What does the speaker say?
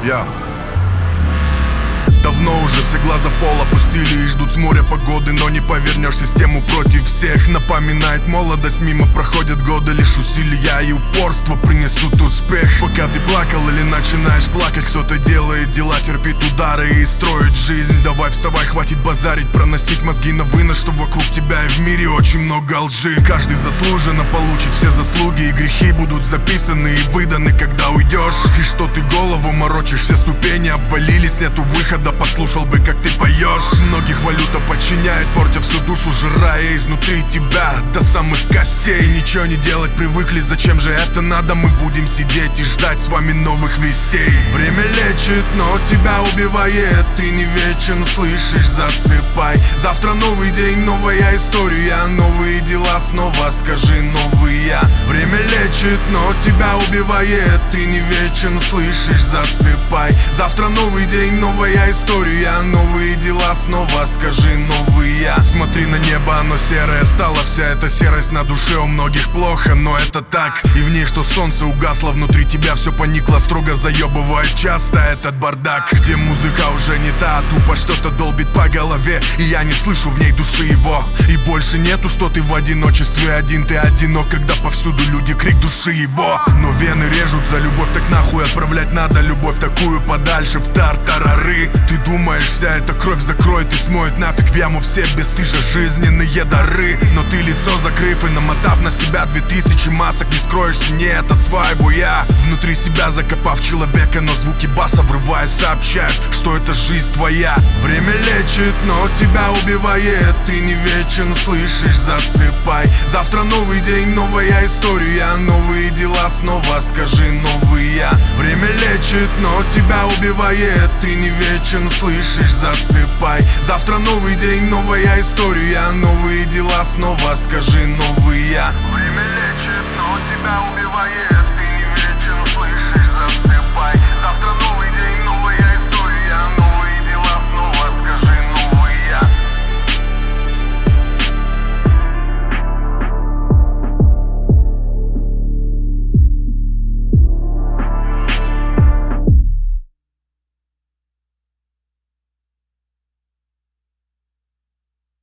Я давно уже все глаза в пол опустили и ждут с моря погоды, но не повернешь систему против всех. Напоминает молодость, мимо проходят годы, лишь усилия и упорство принесут успех. Пока ты плакал или начинаешь плакать, кто-то делает дела, терпит удары и строит жизнь. Давай вставай, хватит базарить, проносить мозги на вынос, что вокруг тебя и в мире очень много лжи. Каждый заслуженно получит все заслуги, и грехи будут записаны и выданы, когда уйдешь. И что ты голову морочишь, все ступени обвалились, нету выхода, послушал бы, как ты поешь. Многих валюта подчиняет, портя всю душу, жирая изнутри тебя до самых костей. Ничего не делать привыкли, зачем же это надо? Мы будем сидеть и ждать с вами новых вестей. Время лечит, но тебя убивает. Ты не вечен, слышишь, засыпай. Завтра новый день, новая история, новые дела, снова скажи новые. Время лечит, но тебя убивает. Ты не вечен, слышишь, засыпай. Завтра новый день, новая история, новые дела, снова скажи новые. Смотри на небо, оно серое стало, вся эта серость на душе у многих плохо, но это так. И в ней что солнце угасло, внутри тебя все поникло, строго заебывает часто этот бардак. Где музыка уже не та, тупо что-то долбит по голове, и я не слышу в ней души его. И больше нету, что ты в одиночестве один, ты одинок, когда повсюду люди, крик души его. Но вены режут за любовь, так нахуй отправлять надо любовь такую подальше в тартарары. Ты думаешь, вся эта кровь закроет и смоет нафиг в яму все бесстыжие жизненные дары. Но ты лицо закрыв и намотав на себя 2000 масок, не скроешься, нет, от своего я. Внутри себя закопав человека, но звуки баса врываясь сообщают, что это жизнь твоя. Время лечит, но тебя убивает. Ты не вечен, слышишь, засыпай. Завтра новый день, новая история, новые дела, снова скажи новые. Время лечит, но тебя убивает. Ты не вечен, слышишь, засыпай. Завтра новый день, новая история, новые дела, снова скажи новые. Время лечит, но тебя убивает. Ты